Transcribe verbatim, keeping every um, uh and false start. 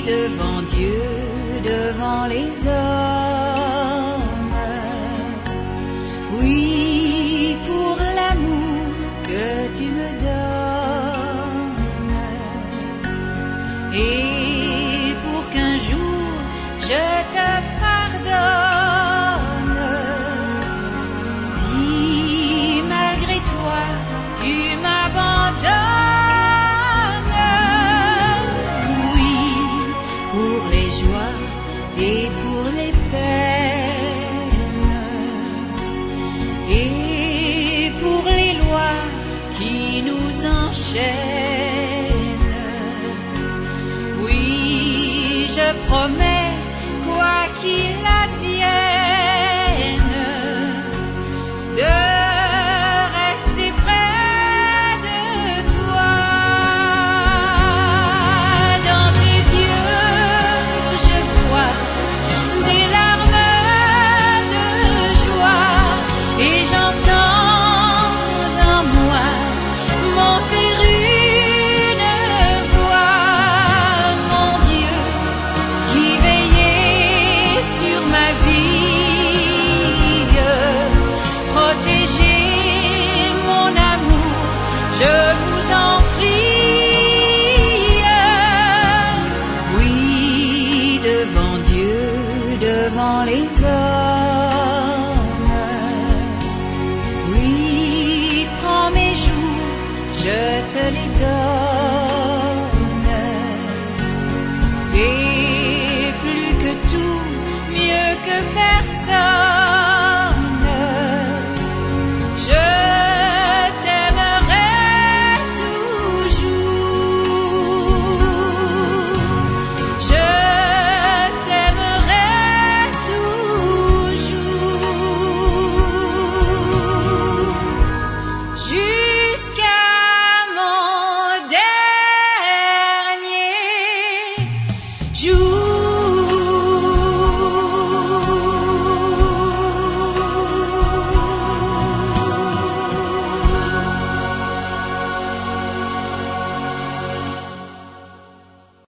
devant Dieu, devant les hommes. Oui, pour l'amour que tu me donnes. Et pour qu'un jour je te pardonne. Si malgré toi tu m'abandonnes. Oui, pour les joies et pour les peines. Et pour les lois qui nous enchaînent. Oui, je promets, quoi qu'il advienne, de rester près de toi. Dans tes yeux, je vois des larmes de joie et j'entends en moi monter une voix, mon Dieu, qui veillait sur ma vie, protéger mon amour, je vous en prie. Oui, devant Dieu, devant les hommes.